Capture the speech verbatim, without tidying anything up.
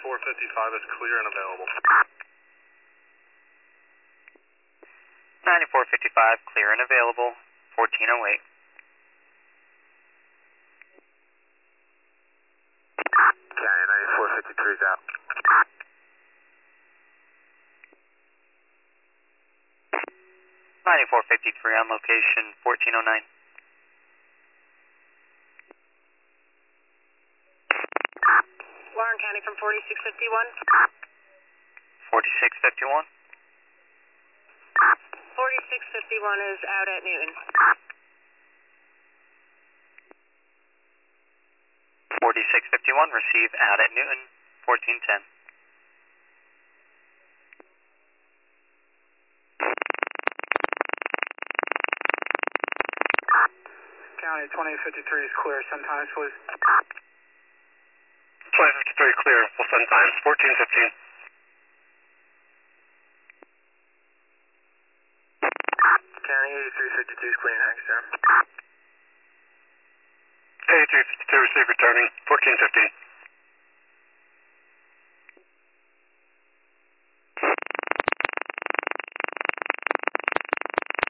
ninety-four fifty-five is clear and available. ninety-four fifty-five, clear and available, fourteen oh eight. County ninety-four fifty-three is out. ninety-four fifty-three on location, fourteen oh nine. Warren County from forty-six fifty-one. forty-six fifty-one. forty-six fifty-one is out at Newton. forty-six fifty-one, receive out at Newton, fourteen ten. County twenty fifty-three is clear, sometimes please. twenty fifty-three clear, we'll send times, fourteen fifteen. County eighty-three fifty-two is clear, thanks, sir. eighty-three fifty-two, receive returning, fourteen fifteen.